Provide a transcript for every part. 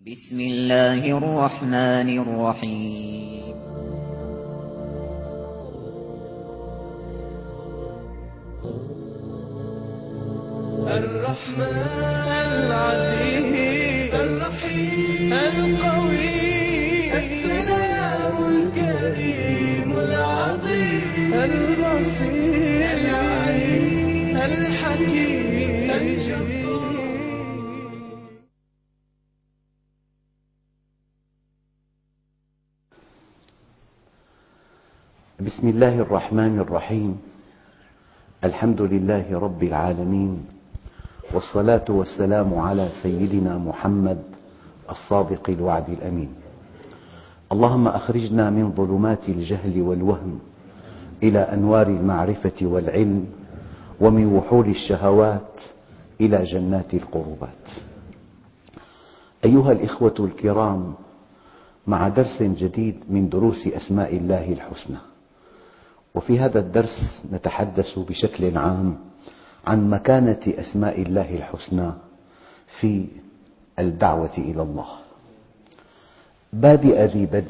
بسم الله الرحمن الرحيم. الرحمن العزيز الرحيم القوي السلام الكريم العظيم البصير العليم الحكيم الجبار. بسم الله الرحمن الرحيم. الحمد لله رب العالمين، والصلاة والسلام على سيدنا محمد الصادق الوعد الأمين. اللهم أخرجنا من ظلمات الجهل والوهم إلى أنوار المعرفة والعلم، ومن وحول الشهوات إلى جنات القربات. أيها الإخوة الكرام، مع درس جديد من دروس أسماء الله الحسنى. وفي هذا الدرس نتحدث بشكل عام عن مكانة أسماء الله الحسنى في الدعوة إلى الله. بادئ ذي بدء،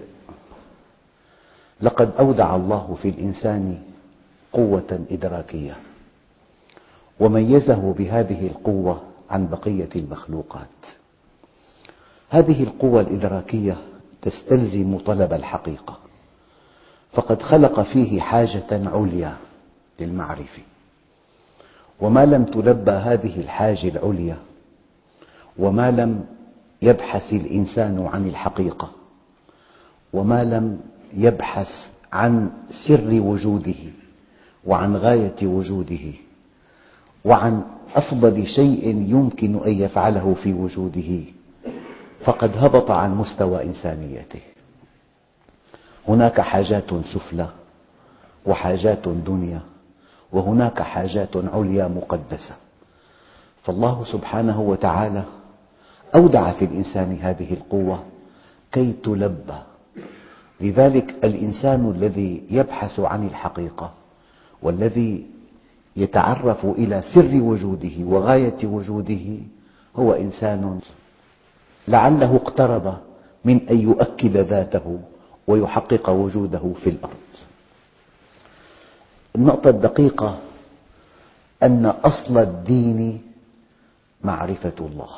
لقد أودع الله في الإنسان قوة إدراكية، وميزه بهذه القوة عن بقية المخلوقات. هذه القوة الإدراكية تستلزم طلب الحقيقة، فقد خلق فيه حاجة عليا للمعرفة، وما لم تلبى هذه الحاجة العليا، وما لم يبحث الإنسان عن الحقيقة، وما لم يبحث عن سر وجوده وعن غاية وجوده وعن أفضل شيء يمكن أن يفعله في وجوده، فقد هبط عن مستوى إنسانيته. هناك حاجات سفلى وحاجات دنيا، وهناك حاجات عليا مقدسة. فالله سبحانه وتعالى أودع في الإنسان هذه القوة كي تلبى. لذلك الإنسان الذي يبحث عن الحقيقة، والذي يتعرف إلى سر وجوده وغاية وجوده، هو إنسان لعله اقترب من أن يؤكد ذاته ويحقق وجوده في الأرض. النقطة الدقيقة أن أصل الدين معرفة الله.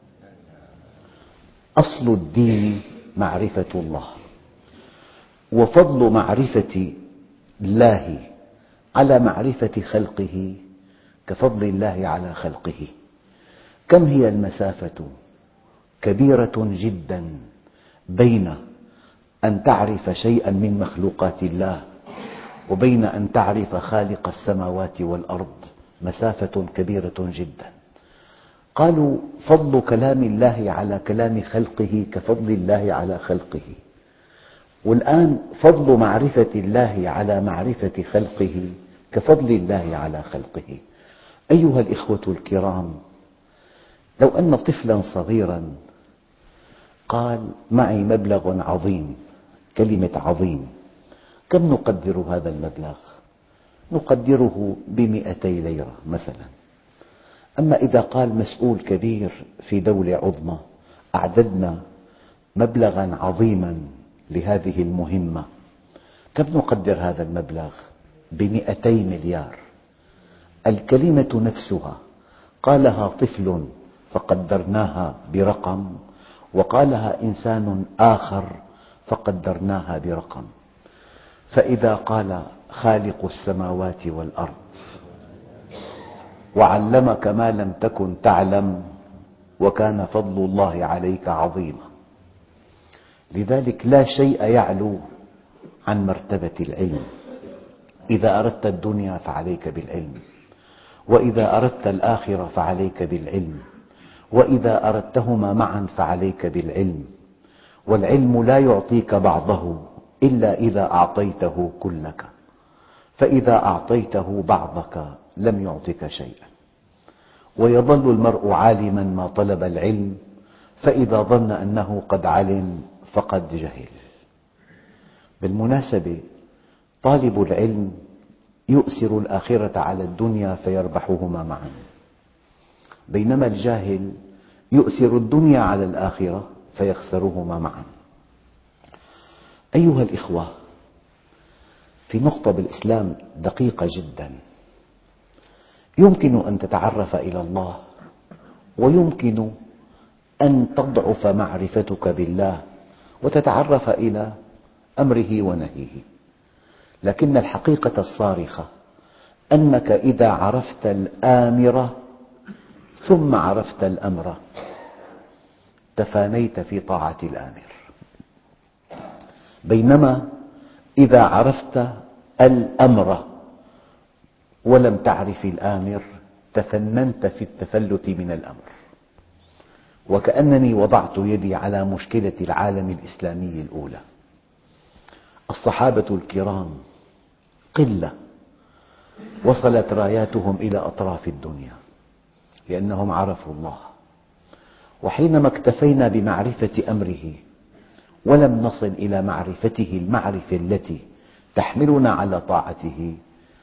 أصل الدين معرفة الله، وفضل معرفة الله على معرفة خلقه كفضل الله على خلقه. كم هي المسافة كبيرة جدا بين أن تعرف شيئا من مخلوقات الله وبين أن تعرف خالق السماوات والأرض، مسافة كبيرة جدا. قالوا فضل كلام الله على كلام خلقه كفضل الله على خلقه، والآن فضل معرفة الله على معرفة خلقه كفضل الله على خلقه. أيها الإخوة الكرام، لو أن طفلا صغيرا قال معي مبلغ عظيم، كلمة عظيم، كم نقدر هذا المبلغ؟ نقدره ب200 ليرة مثلا. أما إذا قال مسؤول كبير في دولة عظمى أعددنا مبلغا عظيما لهذه المهمة، كم نقدر هذا المبلغ؟ ب200 مليار. الكلمة نفسها قالها طفل فقدرناها برقم، وقالها إنسان آخر فقدرناها برقم. فإذا قال خالق السماوات والأرض وعلمك ما لم تكن تعلم وكان فضل الله عليك عظيما. لذلك لا شيء يعلو عن مرتبة العلم. إذا أردت الدنيا فعليك بالعلم، وإذا أردت الآخرة فعليك بالعلم، وإذا أردتهما معا فعليك بالعلم. والعلم لا يعطيك بعضه إلا إذا أعطيته كلك، فإذا أعطيته بعضك لم يعطك شيئا. ويظل المرء عالما ما طلب العلم، فإذا ظن أنه قد علم فقد جهل. بالمناسبة، طالب العلم يؤثر الآخرة على الدنيا فيربحهما معا، بينما الجاهل يؤثر الدنيا على الآخرة فيخسرهما معا. أيها الإخوة، في نقطة بالإسلام دقيقة جدا: يمكن أن تتعرف إلى الله، ويمكن أن تضعف معرفتك بالله وتتعرف إلى أمره ونهيه، لكن الحقيقة الصارخة أنك إذا عرفت الآمر ثم عرفت الأمر تفانيت في طاعة الآمر، بينما إذا عرفت الأمر ولم تعرف الآمر تفننت في التفلت من الأمر. وكأنني وضعت يدي على مشكلة العالم الإسلامي الأولى. الصحابة الكرام قلة وصلت راياتهم إلى أطراف الدنيا لأنهم عرفوا الله، وحينما اكتفينا بمعرفة أمره ولم نصل إلى معرفته المعرفة التي تحملنا على طاعته،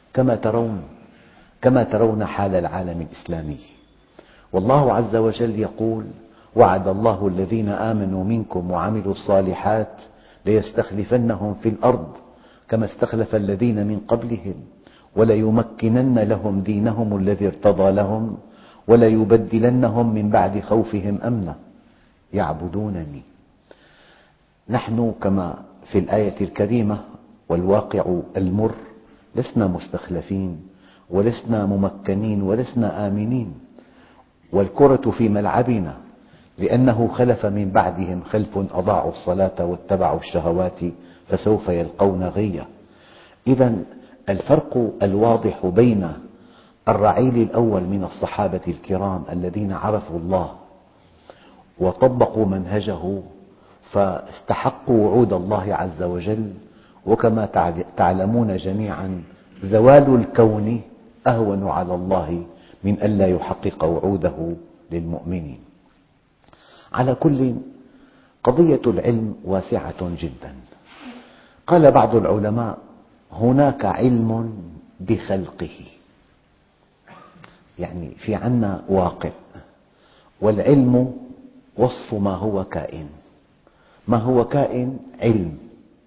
كما ترون حال العالم الإسلامي. والله عز وجل يقول: وعد الله الذين آمنوا منكم وعملوا الصالحات ليستخلفنهم في الأرض كما استخلف الذين من قبلهم وليمكنن لهم دينهم الذي ارتضى لهم وليبدلنهم من بعد خوفهم أمنا يعبدونني. نحن كما في الآية الكريمة: والواقع المر، لسنا مستخلفين ولسنا ممكنين ولسنا آمنين، والكرة في ملعبنا، لأنه خلف من بعدهم خلف أضاعوا الصلاة واتبعوا الشهوات فسوف يلقون غيا. إذا الفرق الواضح بين الرعيل الأول من الصحابة الكرام الذين عرفوا الله وطبقوا منهجه فاستحقوا وعود الله عز وجل، وكما تعلمون جميعا زوال الكون أهون على الله من ألا يحقق وعوده للمؤمنين. على كل، قضية العلم واسعة جدا. قال بعض العلماء: هناك علم بخلقه، يعني في عنا واقع، والعلم وصف ما هو كائن. ما هو كائن علم.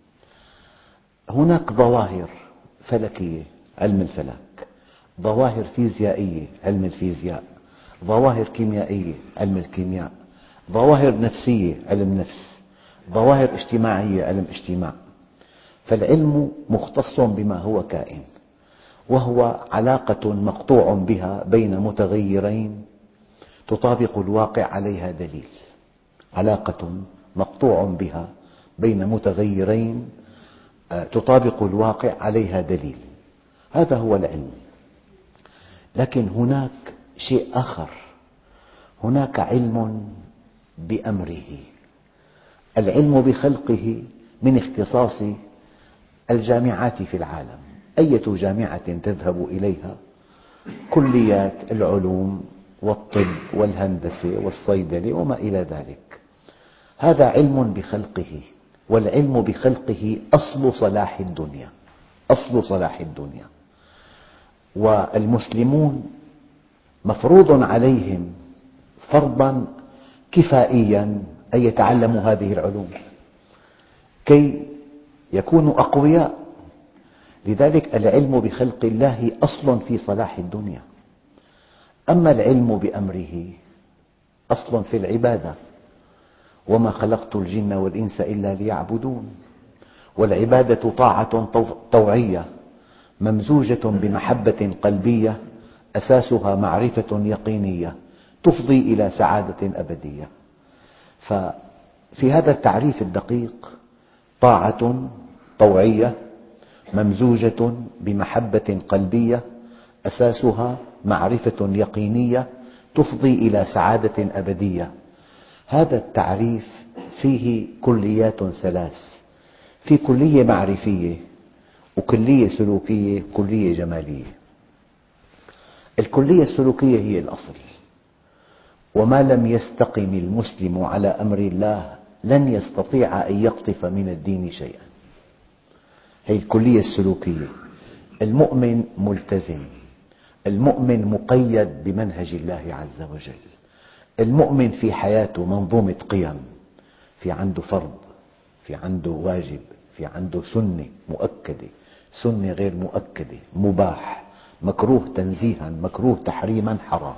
هناك ظواهر فلكية علم الفلك، ظواهر فيزيائية علم الفيزياء، ظواهر كيميائية علم الكيمياء، ظواهر نفسية علم نفس، ظواهر اجتماعية علم اجتماع. فالعلم مختص بما هو كائن، وهو علاقة مقطوع بها بين متغيرين تطابق الواقع عليها دليل. علاقة مقطوع بها بين متغيرين تطابق الواقع عليها دليل، هذا هو العلم. لكن هناك شيء آخر، هناك علم بأمره. العلم بخلقه من اختصاص الجامعات في العالم. أية جامعة تذهب إليها كليات العلوم والطب والهندسة والصيدلة وما إلى ذلك، هذا علم بخلقه. والعلم بخلقه أصل صلاح الدنيا، أصل صلاح الدنيا. والمسلمون مفروض عليهم فرضا كفائيا أن يتعلموا هذه العلوم كي يكونوا أقوياء. لذلك العلم بخلق الله أصل في صلاح الدنيا. أما العلم بأمره أصل في العبادة: وما خلقت الجن والإنس إلا ليعبدون. والعبادة طاعة طوعية ممزوجة بمحبة قلبية أساسها معرفة يقينية تفضي إلى سعادة أبدية. ففي هذا التعريف الدقيق طاعة طوعية ممزوجة بمحبة قلبية أساسها معرفة يقينية تفضي إلى سعادة أبدية. هذا التعريف فيه كليات ثلاث: في كلية معرفية وكلية سلوكية وكلية جمالية. الكلية السلوكية هي الأصل، وما لم يستقم المسلم على أمر الله لن يستطيع أن يقطف من الدين شيئا. هي الكلية السلوكية. المؤمن ملتزم، المؤمن مقيد بمنهج الله عز وجل، المؤمن في حياته منظومة قيم، في عنده فرض، في عنده واجب، في عنده سنة مؤكدة، سنة غير مؤكدة، مباح، مكروه تنزيها، مكروه تحريما، حرام.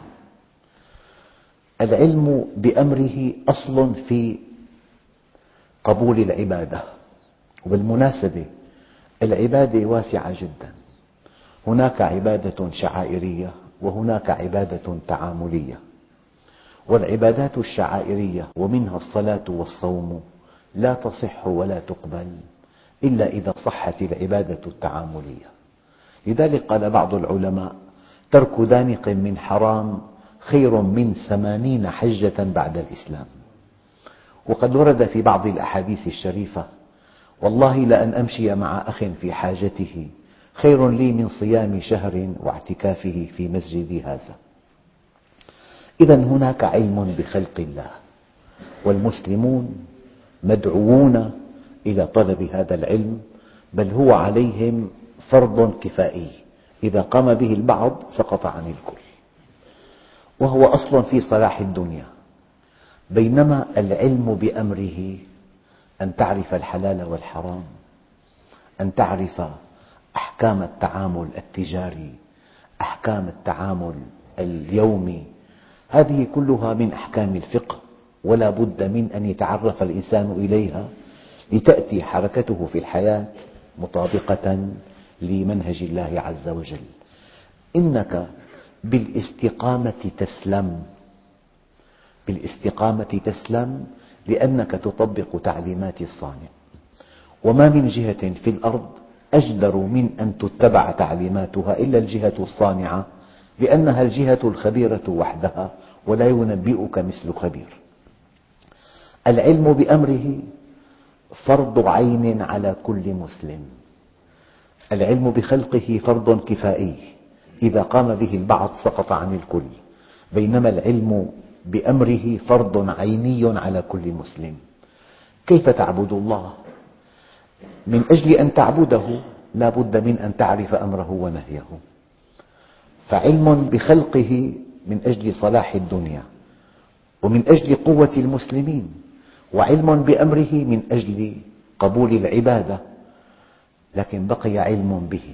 العلم بأمره أصل في قبول العبادة. وبالمناسبة العبادة واسعة جدا، هناك عبادة شعائرية وهناك عبادة تعاملية. والعبادات الشعائرية ومنها الصلاة والصوم لا تصح ولا تقبل إلا إذا صحت العبادة التعاملية. لذلك قال بعض العلماء: ترك دانق من حرام خير من 80 حجة بعد الإسلام. وقد ورد في بعض الأحاديث الشريفة: والله لأن أمشي مع أخ في حاجته خير لي من صيام شهر واعتكافه في مسجدي هذا. إذا هناك علم بخلق الله، والمسلمون مدعوون إلى طلب هذا العلم، بل هو عليهم فرض كفائي، إذا قام به البعض سقط عن الكل، وهو أصل في صلاح الدنيا. بينما العلم بأمره أن تعرف الحلال والحرام، أن تعرف أحكام التعامل التجاري، أحكام التعامل اليومي، هذه كلها من أحكام الفقه، ولا بد من أن يتعرف الإنسان إليها لتأتي حركته في الحياة مطابقة لمنهج الله عز وجل. إنك بالاستقامة تسلم، بالاستقامة تسلم لأنك تطبق تعليمات الصانع. وما من جهة في الأرض أجدر من أن تتبع تعليماتها إلا الجهة الصانعة، لأنها الجهة الخبيرة وحدها، ولا ينبئك مثل خبير. العلم بأمره فرض عين على كل مسلم. العلم بخلقه فرض كفائي، إذا قام به البعض سقط عن الكل. بينما العلم بأمره فرض عيني على كل مسلم. كيف تعبد الله؟ من أجل أن تعبده لا بد من أن تعرف أمره ونهيه. فعلم بخلقه من أجل صلاح الدنيا ومن أجل قوة المسلمين، وعلم بأمره من أجل قبول العبادة، لكن بقي علم به.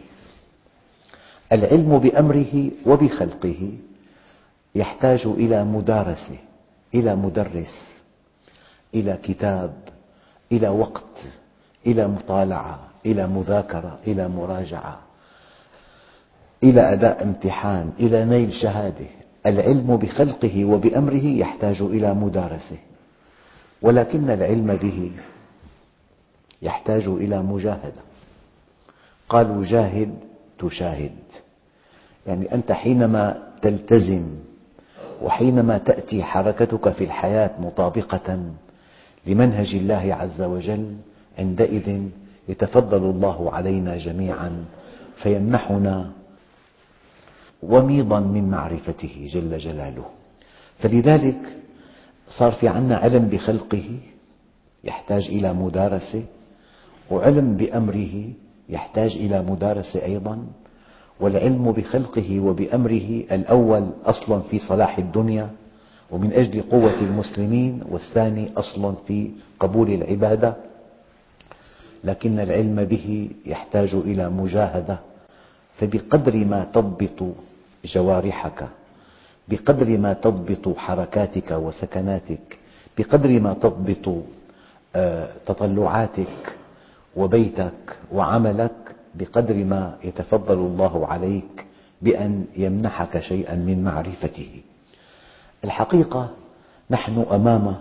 العلم بأمره وبخلقه يحتاج إلى مدارسة، إلى مدرس، إلى كتاب، إلى وقت، إلى مطالعة، إلى مذاكرة، إلى مراجعة، إلى أداء امتحان، إلى نيل شهادة. العلم بخلقه وبأمره يحتاج إلى مدارسة، ولكن العلم به يحتاج إلى مجاهدة. قالوا: جاهد تشاهد. يعني أنت حينما تلتزم وحينما تأتي حركتك في الحياة مطابقة لمنهج الله عز وجل، عندئذ يتفضل الله علينا جميعا فيمنحنا وميضا من معرفته جل جلاله. فلذلك صار في عنا علم بخلقه يحتاج إلى مدارسة، وعلم بأمره يحتاج إلى مدارسة أيضا. والعلم بخلقه وبأمره الأول أصل في صلاح الدنيا ومن أجل قوة المسلمين، والثاني أصل في قبول العبادة. لكن العلم به يحتاج إلى مجاهدة. فبقدر ما تضبط جوارحك، بقدر ما تضبط حركاتك وسكناتك، بقدر ما تضبط تطلعاتك وبيتك وعملك، بقدر ما يتفضل الله عليك بأن يمنحك شيئا من معرفته. الحقيقة نحن أمام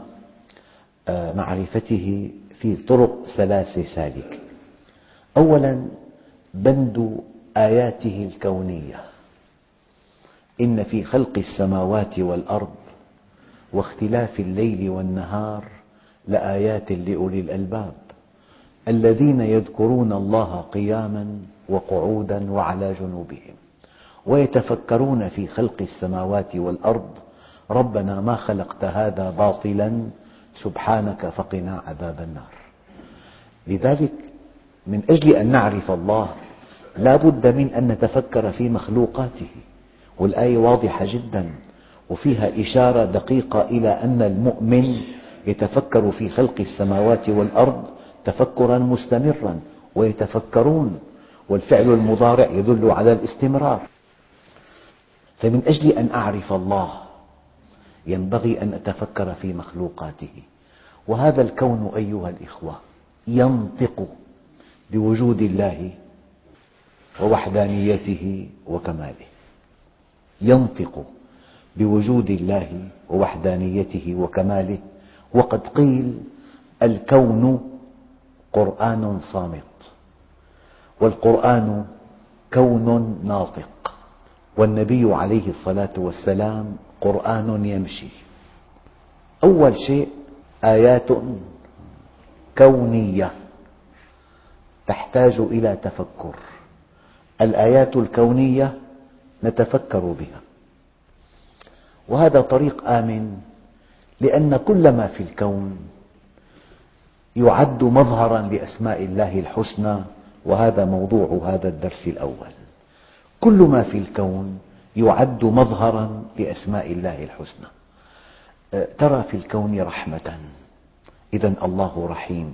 معرفته في طرق ثلاث سالكة. أولا بند آياته الكونية: إن في خلق السماوات والأرض واختلاف الليل والنهار لآيات لأولي الألباب الذين يذكرون الله قياما وقعودا وعلى جنوبهم ويتفكرون في خلق السماوات والأرض ربنا ما خلقت هذا باطلا سبحانك فقنا عذاب النار. لذلك من أجل أن نعرف الله لا بد من أن نتفكر في مخلوقاته. والآية واضحة جدا وفيها إشارة دقيقة إلى أن المؤمن يتفكر في خلق السماوات والأرض تفكرا مستمرا ويتفكرون، والفعل المضارع يدل على الاستمرار. فمن أجل أن أعرف الله ينبغي أن أتفكر في مخلوقاته. وهذا الكون أيها الإخوة ينطق بوجود الله ووحدانيته وكماله، ينطق بوجود الله ووحدانيته وكماله. وقد قيل الكون قرآن صامت، والقرآن كون ناطق، والنبي عليه الصلاة والسلام قرآن يمشي. أول شيء آيات كونية تحتاج إلى تفكر. الآيات الكونية نتفكر بها، وهذا طريق آمن، لأن كل ما في الكون يعد مظهرا لأسماء الله الحسنى، وهذا موضوع هذا الدرس الأول. كل ما في الكون يعد مظهرا لأسماء الله الحسنى. ترى في الكون رحمة، إذن الله رحيم.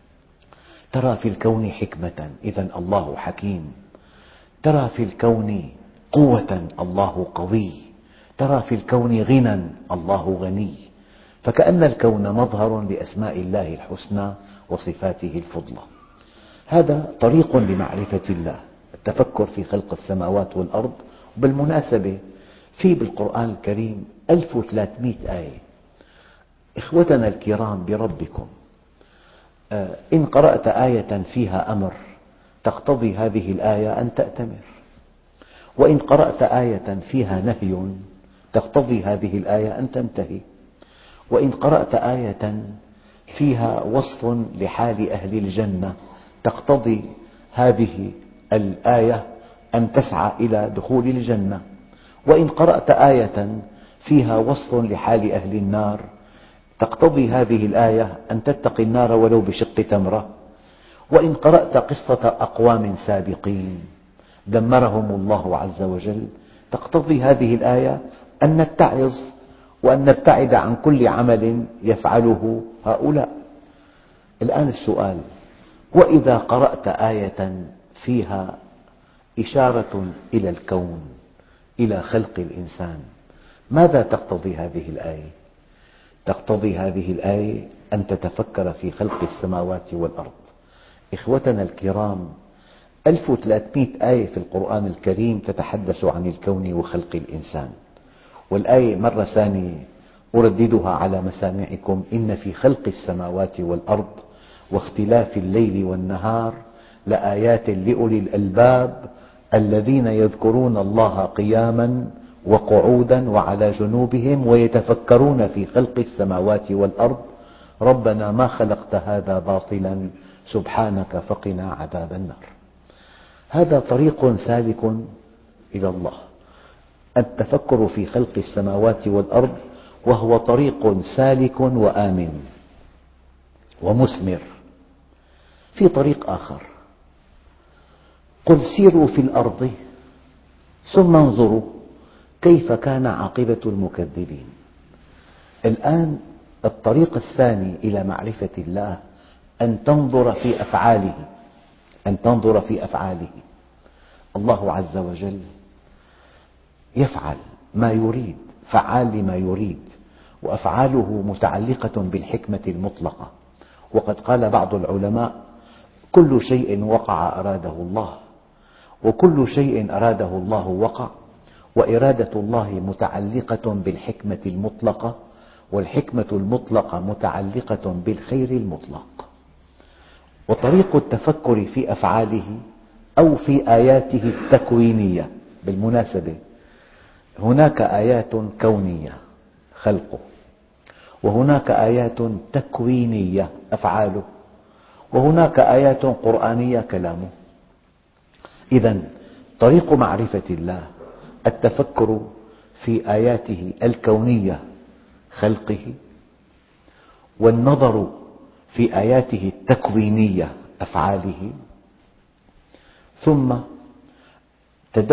ترى في الكون حكمة، إذن الله حكيم. ترى في الكون قوة، الله قوي. ترى في الكون غنى، الله غني. فكأن الكون مظهر لأسماء الله الحسنى وصفاته الفضلى. هذا طريق لمعرفة الله، التفكر في خلق السماوات والأرض. بالمناسبة في بالقرآن الكريم 1300 آية. إخوتنا الكرام بربكم، إن قرأت آية فيها أمر تقتضي هذه الآية أن تأتمر، وإن قرأت آية فيها نهي تقتضي هذه الآية أن تنتهي، وإن قرأت آية فيها وصف لحال أهل الجنة تقتضي هذه الآية أن تسعى إلى دخول الجنة، وإن قرأت آية فيها وصف لحال أهل النار تقتضي هذه الآية أن تتقي النار ولو بشق تمرة، وإن قرأت قصة أقوام سابقين دمرهم الله عز وجل تقتضي هذه الآية أن نتعظ وأن نبتعد عن كل عمل يفعله هؤلاء. الآن السؤال: وإذا قرأت آية فيها إشارة إلى الكون، إلى خلق الإنسان، ماذا تقتضي هذه الآية؟ تقتضي هذه الآية أن تتفكر في خلق السماوات والأرض. إخوتنا الكرام، 1300 آية في القرآن الكريم تتحدث عن الكون وخلق الإنسان، والآية مرة ثانية أرددها على مسامعكم: إن في خلق السماوات والأرض واختلاف الليل والنهار لآيات لأولي الألباب الذين يذكرون الله قياما وقعودا وعلى جنوبهم ويتفكرون في خلق السماوات والأرض ربنا ما خلقت هذا باطلا سبحانك فقنا عذاب النار. هذا طريق سالك إلى الله، التفكر في خلق السماوات والأرض، وهو طريق سالك وآمن ومثمر. في طريق آخر: قل سيروا في الأرض ثم انظروا كيف كان عاقبة المكذبين. الآن الطريق الثاني إلى معرفة الله أن تنظر في أفعاله، أن تنظر في أفعاله. الله عز وجل يفعل ما يريد، فعال لما يريد، وأفعاله متعلقة بالحكمة المطلقة. وقد قال بعض العلماء: كل شيء وقع أراده الله، وكل شيء أراده الله وقع، وإرادة الله متعلقة بالحكمة المطلقة، والحكمة المطلقة متعلقة بالخير المطلق. وطريق التفكر في أفعاله أو في آياته التكوينية، بالمناسبة هناك آيات كونية خلقه، وهناك آيات تكوينية أفعاله، وهناك آيات قرآنية كلامه. إذن طريق معرفة الله التفكر في آياته الكونية خلقه، والنظر في آياته التكوينية أفعاله، ثم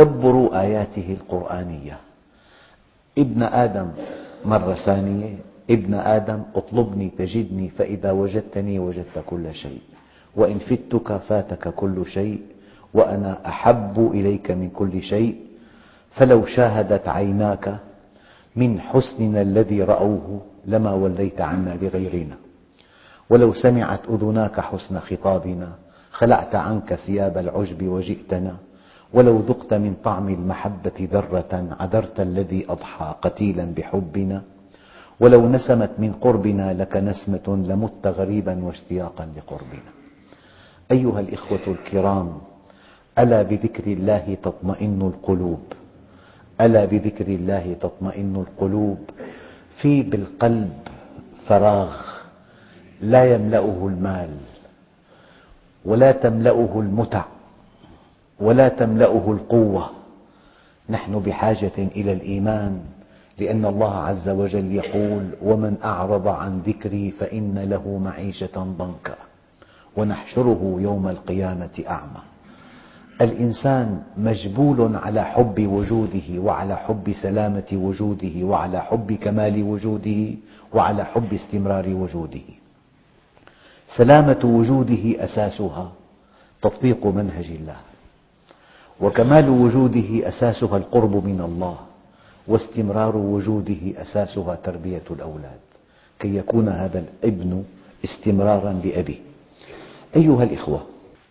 تدبر آياته القرآنية. ابن آدم مرة ثانية ابن آدم اطلبني تجدني فإذا وجدتني وجدت كل شيء، وإن فتك فاتك كل شيء، وأنا أحب إليك من كل شيء، فلو شاهدت عيناك من حسننا الذي رأوه لما وليت عنا لغيرنا، ولو سمعت أذناك حسن خطابنا خلعت عنك ثياب العجب وجئتنا، ولو ذقت من طعم المحبة ذرة عذرت الذي أضحى قتيلا بحبنا، ولو نسمت من قربنا لك نسمة لمت غريبا واشتياقا لقربنا. أيها الإخوة الكرام، ألا بذكر الله تطمئن القلوب، ألا بذكر الله تطمئن القلوب. في بالقلب فراغ لا يملأه المال، ولا تملأه المتع، ولا تملأه القوة. نحن بحاجة إلى الإيمان، لأن الله عز وجل يقول: ومن أعرض عن ذكري فإن له معيشة ضنكا ونحشره يوم القيامة أعمى. الإنسان مجبول على حب وجوده، وعلى حب سلامة وجوده، وعلى حب كمال وجوده، وعلى حب استمرار وجوده. سلامة وجوده أساسها تطبيق منهج الله، وكمال وجوده أساسها القرب من الله، واستمرار وجوده أساسها تربية الأولاد كي يكون هذا الابن استمرارا لأبيه. أيها الإخوة،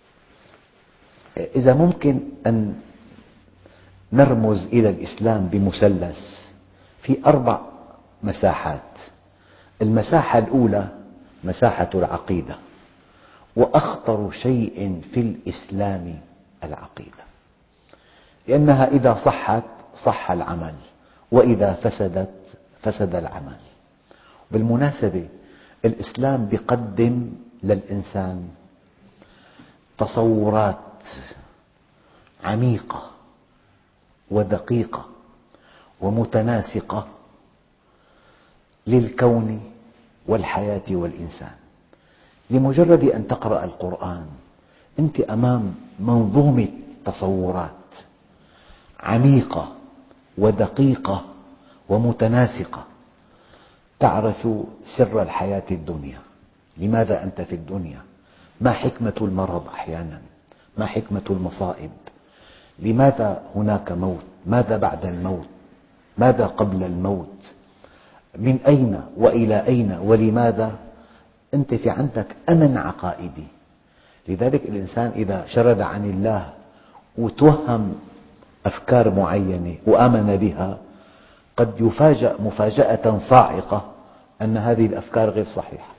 إذا ممكن أن نرمز إلى الإسلام بمثلث في 4 مساحات. المساحة الأولى مساحة العقيدة، وأخطر شيء في الإسلام العقيدة، لأنها إذا صحت صح العمل، وإذا فسدت فسد العمل. بالمناسبة الإسلام يقدم للإنسان تصورات عميقة ودقيقة ومتناسقة للكون والحياة والإنسان. لمجرد أن تقرأ القرآن أنت أمام منظومة تصورات عميقة ودقيقة ومتناسقة، تعرف سر الحياة الدنيا. لماذا أنت في الدنيا؟ ما حكمة المرض أحيانا؟ ما حكمة المصائب؟ لماذا هناك موت؟ ماذا بعد الموت؟ ماذا قبل الموت؟ من أين وإلى أين ولماذا؟ أنت في عندك أمن عقائدي. لذلك الإنسان إذا شرد عن الله وتوهم أفكار معينة وآمن بها قد يفاجأ مفاجأة صاعقة أن هذه الأفكار غير صحيحة.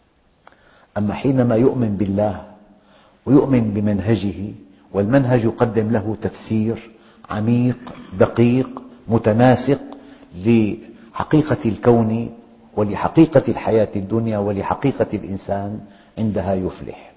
أما حينما يؤمن بالله ويؤمن بمنهجه، والمنهج يقدم له تفسير عميق دقيق متناسق لحقيقة الكون ولحقيقة الحياة الدنيا ولحقيقة الإنسان، عندها يفلح.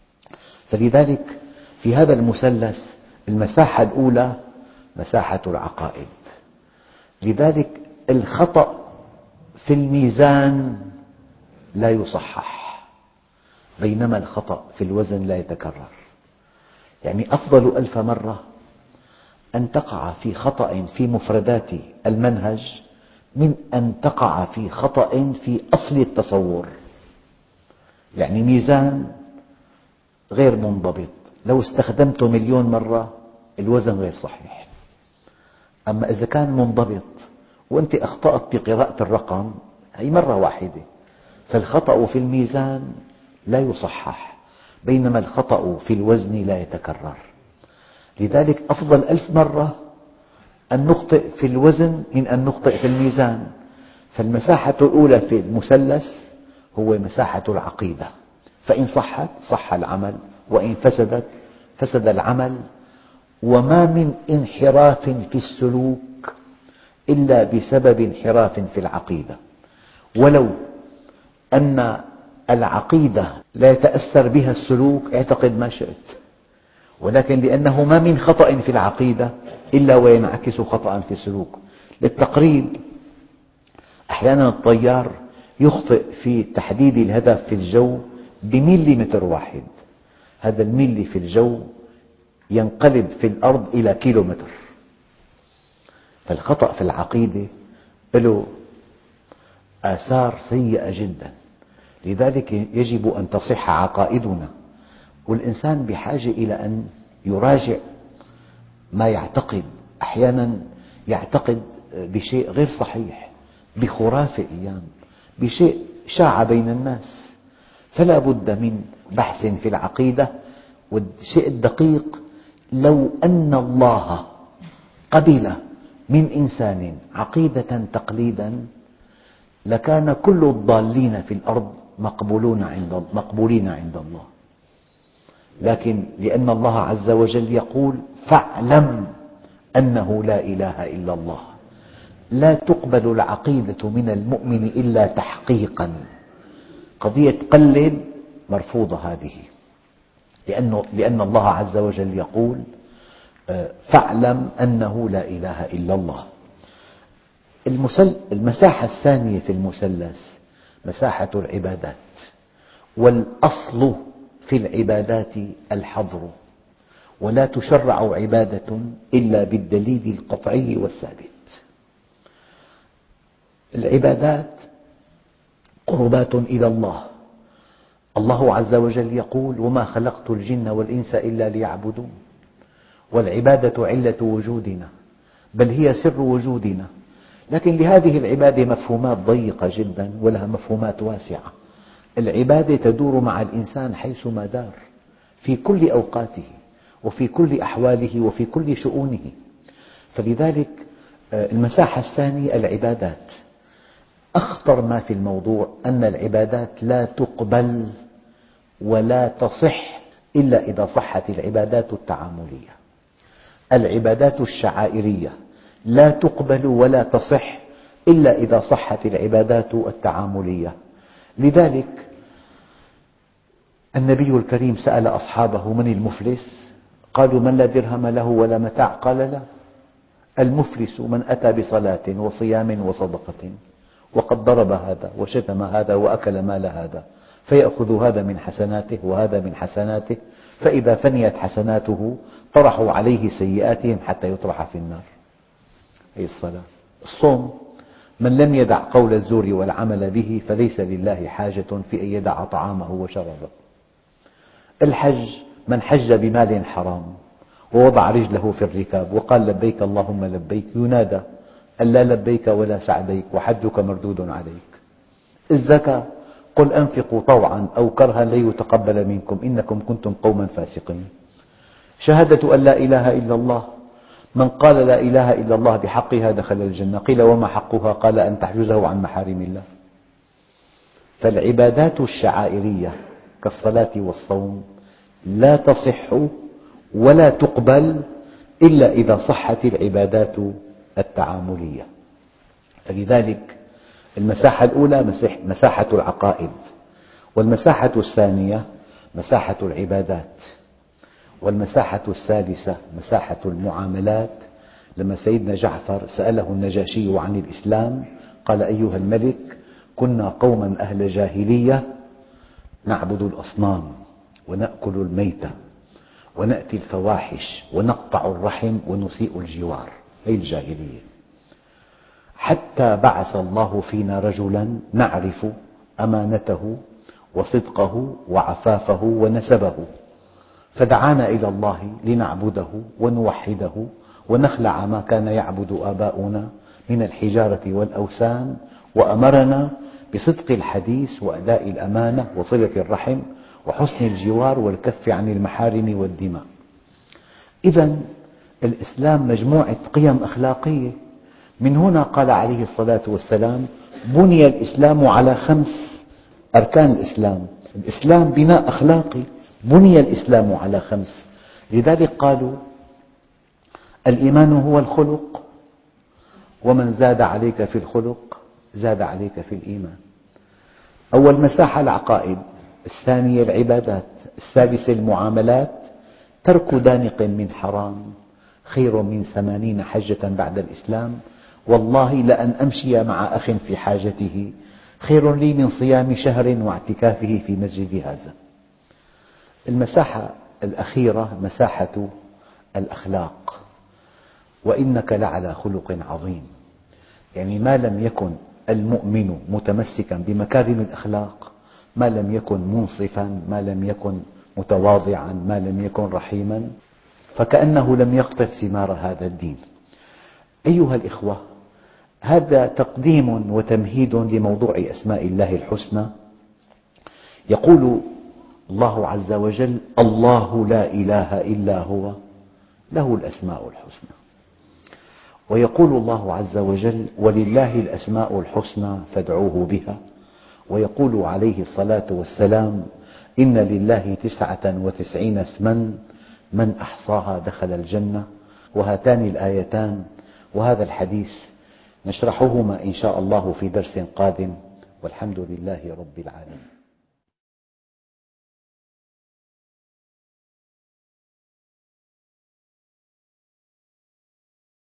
فلذلك في هذا المثلث المساحة الأولى مساحة العقائد. لذلك الخطأ في الميزان لا يصحح، بينما الخطأ في الوزن لا يتكرر. يعني أفضل 1000 مرة أن تقع في خطأ في مفردات المنهج من أن تقع في خطأ في أصل التصور. يعني ميزان غير منضبط لو استخدمته 1,000,000 مرة الوزن غير صحيح. أما إذا كان منضبط وأنت أخطأت بقراءة الرقم هي مرة واحدة، فالخطأ في الميزان لا يصحح، بينما الخطأ في الوزن لا يتكرر. لذلك أفضل 1000 مرة أن نخطئ في الوزن من أن نخطئ في الميزان. فالمساحة الأولى في المثلث هو مساحة العقيدة، فإن صحت صح العمل، وإن فسدت فسد العمل. وما من انحراف في السلوك إلا بسبب انحراف في العقيدة. ولو أن العقيدة لا يتأثر بها السلوك اعتقد ما شئت، ولكن لأنه ما من خطأ في العقيدة إلا وينعكس خطأ في السلوك. للتقريب، أحيانا الطيار يخطئ في تحديد الهدف في الجو بمليمتر واحد، هذا الملي في الجو ينقلب في الأرض إلى كيلومتر. فالخطأ في العقيدة له آثار سيئة جدا. لذلك يجب أن تصح عقائدنا، والإنسان بحاجة إلى أن يراجع ما يعتقد. أحيانا يعتقد بشيء غير صحيح، بخرافة أيام، بشيء شاع بين الناس، فلا بد من بحث في العقيدة. والشيء الدقيق، لو أن الله قبل من إنسان عقيدة تقليدا لكان كل الضالين في الأرض مقبولين عند الله. لكن لأن الله عز وجل يقول فاعلم أنه لا إله إلا الله، لا تقبل العقيدة من المؤمن إلا تحقيقا. قضية قلد مرفوضة هذه، لأن الله عز وجل يقول فاعلم أنه لا إله إلا الله. المساحة الثانية في المثلث مساحة العبادات، والأصل في العبادات الحظر، ولا تشرع عبادة إلا بالدليل القطعي والثابت. العبادات قربات إلى الله. الله عز وجل يقول وما خلقت الجن والإنس إلا ليعبدون، والعبادة علة وجودنا، بل هي سر وجودنا. لكن لهذه العبادة مفهومات ضيقة جدا ولها مفهومات واسعة. العبادة تدور مع الإنسان حيثما دار، في كل أوقاته وفي كل أحواله وفي كل شؤونه. فلذلك المساحة الثانية العبادات. أخطر ما في الموضوع أن العبادات لا تقبل ولا تصح إلا إذا صحت العبادات التعاملية. العبادات الشعائرية لا تقبل ولا تصح إلا إذا صحت العبادات التعاملية. لذلك النبي الكريم سأل أصحابه من المفلس؟ قالوا من لا درهم له ولا متاع؟ قال لا، المفلس من أتى بصلاة وصيام وصدقة وقد ضرب هذا وشتم هذا وأكل مال هذا، فيأخذ هذا من حسناته وهذا من حسناته، فإذا فنيت حسناته طرحوا عليه سيئاتهم حتى يطرح في النار. هي الصلاة. الصوم من لم يدع قول الزور والعمل به فليس لله حاجة في أن يدع طعامه وشرابه. الحج من حج بمال حرام ووضع رجله في الركاب وقال لبيك اللهم لبيك ينادى أن لا لبيك ولا سعديك وحجك مردود عليك. الزكاة قل أنفقوا طوعا أو كرها لن يتقبل منكم إنكم كنتم قوما فاسقين. شهادة أن لا إله إلا الله من قال لا إله إلا الله بحقها دخل الجنة. قيل وما حقها؟ قال أن تحجزه عن محارم الله. فالعبادات الشعائرية كالصلاة والصوم لا تصح ولا تقبل إلا إذا صحت العبادات التعاملية. فلذلك المساحة الأولى مساحة العقائد، والمساحة الثانية مساحة العبادات، والمساحة الثالثة مساحة المعاملات. لما سيدنا جعفر سأله النجاشي عن الإسلام قال أيها الملك كنا قوما أهل جاهلية نعبد الأصنام ونأكل الميتة ونأتي الفواحش ونقطع الرحم ونسيء الجوار. هذه الجاهلية، حتى بعث الله فينا رجلا نعرف أمانته وصدقه وعفافه ونسبه، فدعانا إلى الله لنعبده ونوحده ونخلع ما كان يعبد آباؤنا من الحجارة والأوثان، وأمرنا بصدق الحديث وأداء الأمانة وصلة الرحم وحسن الجوار والكف عن المحارم والدماء. إذا الإسلام مجموعة قيم أخلاقية. من هنا قال عليه الصلاة والسلام بني الإسلام على 5 أركان. الإسلام بناء أخلاقي، بني الإسلام على 5. لذلك قالوا الإيمان هو الخلق، ومن زاد عليك في الخلق زاد عليك في الإيمان. أول مساحة العقائد، الثانية العبادات، الثالثة المعاملات. ترك دانق من حرام خير من 80 حجة بعد الإسلام. والله لأن أمشي مع أخ في حاجته خير لي من صيام شهر واعتكافه في مسجد هذا. المساحة الأخيرة مساحة الأخلاق. وإنك لعلى خلق عظيم. يعني ما لم يكن المؤمن متمسكا بمكارم الأخلاق ما لم يكن منصفا، ما لم يكن متواضعا، ما لم يكن رحيما، فكأنه لم يقطف ثمار هذا الدين. أيها الإخوة، هذا تقديم وتمهيد لموضوع أسماء الله الحسنى. يقول الله عز وجل: الله لا إله إلا هو له الأسماء الحسنى. ويقول الله عز وجل: ولله الأسماء الحسنى فادعوه بها. ويقول عليه الصلاة والسلام: إن لله 99 اسما من أحصاها دخل الجنة. وهاتان الآيتان وهذا الحديث نشرحهما إن شاء الله في درس قادم، والحمد لله رب العالمين.